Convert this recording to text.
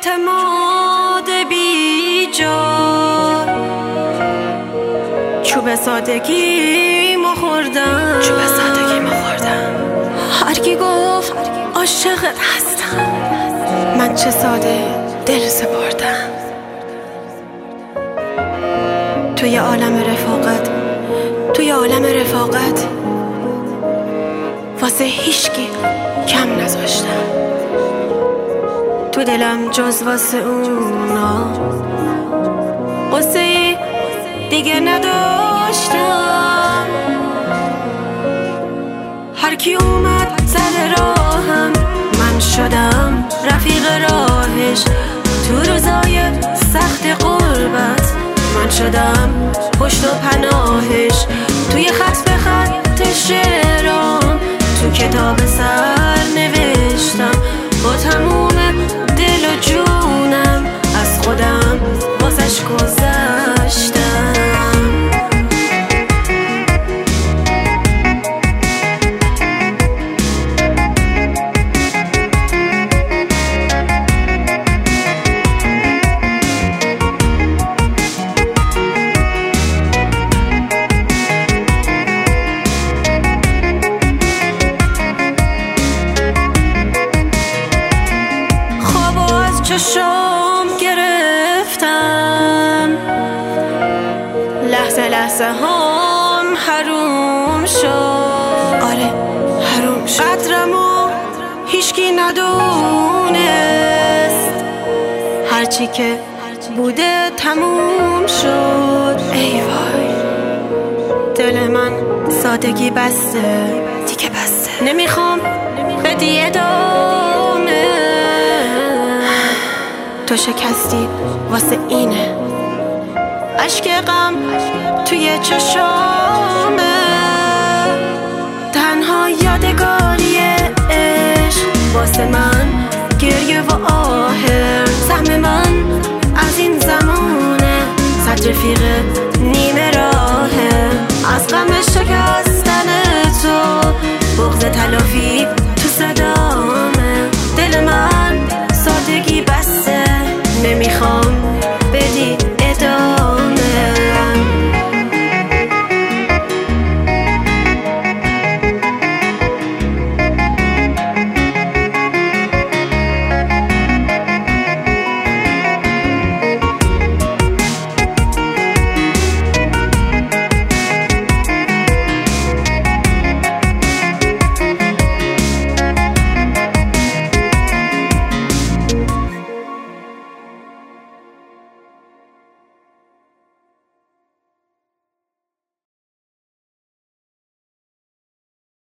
اعتماد بی جا، چوب سادگی مخوردم، هر کی گفت عاشقت هستم، من چه ساده دل سپردم. توی عالم رفاقت واسه هیچکی کم نذاشتم، تو دلم جز واسه اونا قصه دیگه نداشتم. هر کی اومد سر راهم من شدم رفیق راهش، تو روزای سخت غربت من شدم پشت و پناهش، توی خط به خط شعرام تو کتاب سر نوشتم، با تموم دل و جونم از خودم واسش گذشتم. چشم گرفتم، لحظه هم حروم شد، آره حروم شد، قدرمو هیچکی ندونست، هرچی که بوده تموم شد. ای وای دل من سادگی بسته دیگه، بسته نمیخوام بدی ادامه، تو شکستی واسه اینه، اشک غم توی چشامه، تنها یادگاری عشق واسه من گریه و آهه، سهم من از این زمانه، صد رفیق نیمه راهه، از غم شکستن تو بغض تلافی